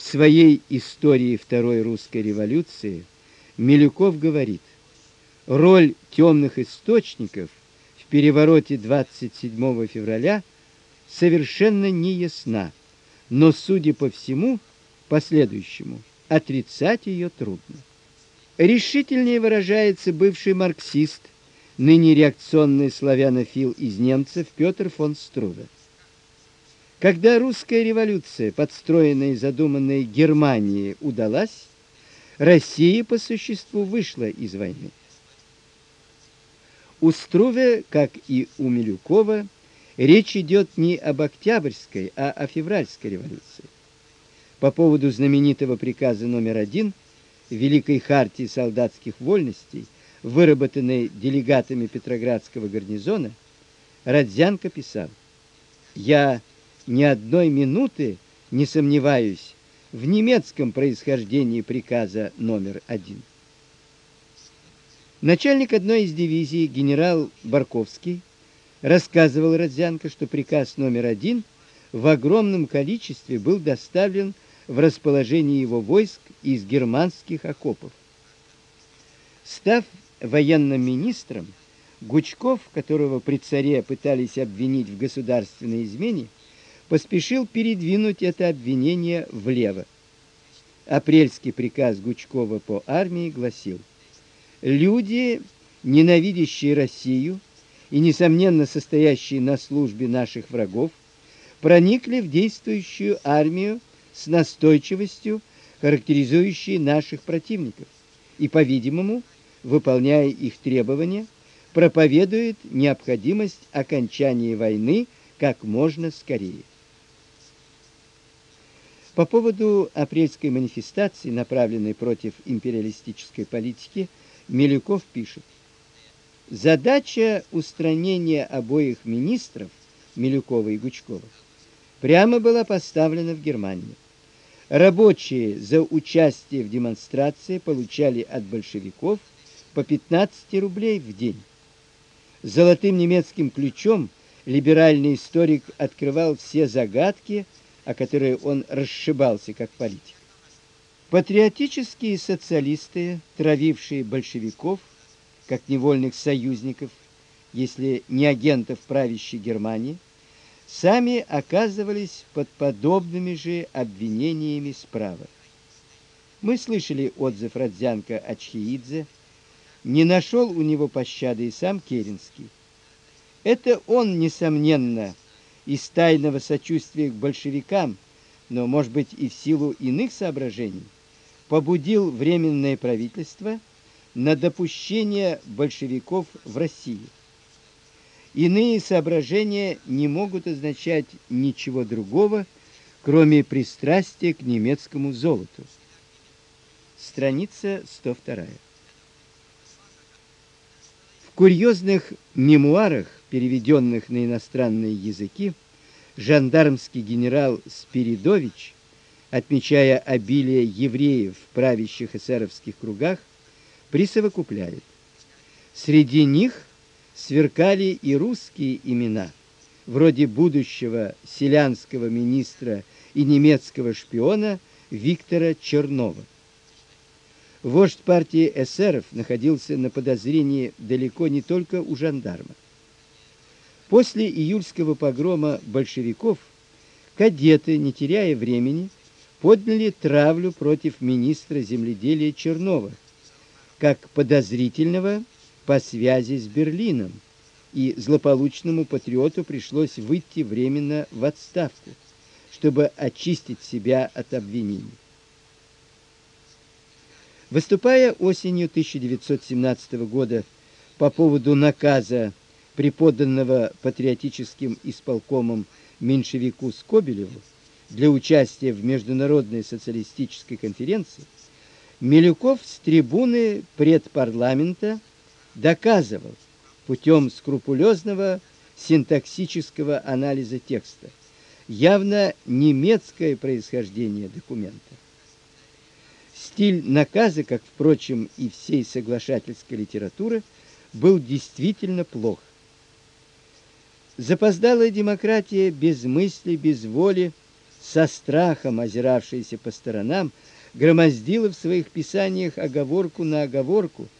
В своей истории Второй русской революции Милюков говорит: роль темных источников в перевороте 27 февраля совершенно не ясна, но, судя по всему последующему, отрицать ее трудно. Решительнее выражается бывший марксист, ныне реакционный славянофил из немцев Петр фон Струве. Когда русская революция, подстроенная и задуманная Германией, удалась, Россия по существу вышла из войны. У Струве, как и у Милюкова, речь идет не об Октябрьской, а о Февральской революции. По поводу знаменитого приказа номер 1 Великой хартии солдатских вольностей, выработанной делегатами Петроградского гарнизона, Родзянко писал: «Я ни одной минуты не сомневаюсь в немецком происхождении приказа номер 1». Начальник одной из дивизий генерал Барковский рассказывал Родзянко, что приказ номер 1 в огромном количестве был доставлен в расположение его войск из германских окопов. Став военным министром, Гучков, которого при царе пытались обвинить в государственной измене, поспешил передвинуть это обвинение влево. Апрельский приказ Гучкова по армии гласил: люди, ненавидящие Россию и несомненно состоящие на службе наших врагов, проникли в действующую армию с настойчивостью, характеризующей наших противников, и, по-видимому, выполняя их требования, проповедует необходимость окончания войны как можно скорее. По поводу апрельской манифестации, направленной против империалистической политики, Милюков пишет: задача устранения обоих министров, Милюкова и Гучкова, прямо была поставлена в Германии. Рабочие за участие в демонстрации получали от большевиков по 15 рублей в день. Золотым немецким ключом либеральный историк открывал все загадки, о которые он расшибался как политик. Патриотические социалисты, травившие большевиков как невольных союзников, если не агентов правящей Германии, сами оказывались под подобными же обвинениями справа. Мы слышали отзыв Родзянко о Чхеидзе. Не нашел у него пощады и сам Керенский. Это он, несомненно, из тайного сочувствия к большевикам, но, может быть, и в силу иных соображений, побудил Временное правительство на допущение большевиков в России. Иные соображения не могут означать ничего другого, кроме пристрастия к немецкому золоту. Страница 102. В курьезных мемуарах, переведенных на иностранные языки, жандармский генерал Спиридович, отмечая обилие евреев в правящих эсеровских кругах, присовокупляет: среди них сверкали и русские имена, вроде будущего селянского министра и немецкого шпиона Виктора Чернова. Вождь партии эсеров находился на подозрении далеко не только у жандарма. После июльского погрома большевиков кадеты, не теряя времени, подняли травлю против министра земледелия Чернова как подозрительного по связи с Берлином, и злополучному патриоту пришлось выйти временно в отставку, чтобы очистить себя от обвинений. Выступая осенью 1917 года по поводу наказа, преподанного патриотическим исполкомом меньшевику Скобелеву для участия в международной социалистической конференции, Милюков с трибуны предпарламента доказывал путем скрупулезного синтаксического анализа текста явно немецкое происхождение документа. Стиль наказа, как, впрочем, и всей соглашательской литературы, был действительно плох. Запоздалая демократия без мысли, без воли со страхом озиравшаяся по сторонам, громоздила в своих писаниях оговорку на оговорку,